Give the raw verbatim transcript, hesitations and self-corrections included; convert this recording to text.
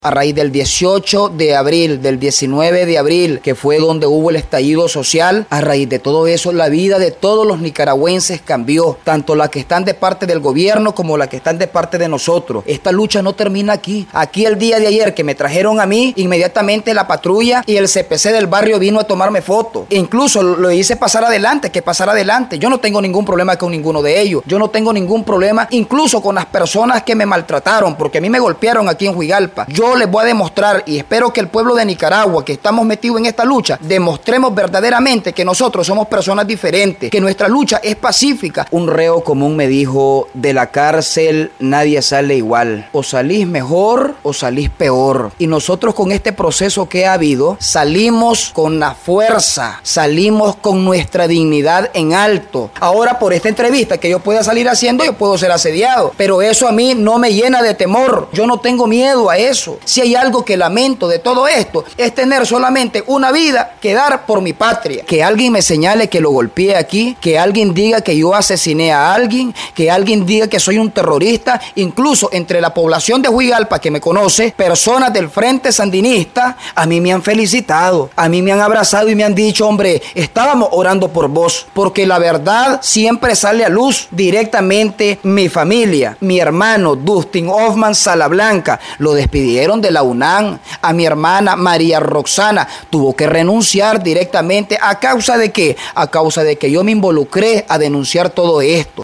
A raíz del dieciocho de abril, del diecinueve de abril, que fue donde hubo el estallido social, a raíz de todo eso, la vida de todos los nicaragüenses cambió, tanto la que están de parte del gobierno como la que están de parte de nosotros. Esta lucha no termina aquí. Aquí el día de ayer que me trajeron a mí, inmediatamente la patrulla y el C P C del barrio vino a tomarme fotos. E incluso lo hice pasar adelante, que pasar adelante. Yo no tengo ningún problema con ninguno de ellos. Yo no tengo ningún problema incluso con las personas que me maltrataron, porque a mí me golpearon aquí en Huigalpa. Yo les voy a demostrar, y espero que el pueblo de Nicaragua, que estamos metidos en esta lucha, demostremos verdaderamente que nosotros somos personas diferentes, que nuestra lucha es pacífica. Un reo común me dijo: de la cárcel nadie sale igual, o salís mejor o salís peor. Y nosotros, con este proceso que ha habido, salimos con la fuerza, salimos con nuestra dignidad en alto. Ahora, por esta entrevista que yo pueda salir haciendo, yo puedo ser asediado, pero eso a mí no me llena de temor. Yo no tengo miedo a eso. Si hay algo que lamento de todo esto, es tener solamente una vida que dar por mi patria. Que alguien me señale que lo golpeé aquí, que alguien diga que yo asesiné a alguien, que alguien diga que soy un terrorista. Incluso entre la población de Huigalpa que me conoce, personas del Frente Sandinista, a mí me han felicitado, a mí me han abrazado y me han dicho: hombre, estábamos orando por vos, porque la verdad siempre sale a luz. Directamente mi familia, mi hermano Dustin Hoffman Salablanca, lo despidieron de la UNAM. A mi hermana María Roxana tuvo que renunciar directamente. ¿A causa de qué? A causa de que yo me involucré a denunciar todo esto.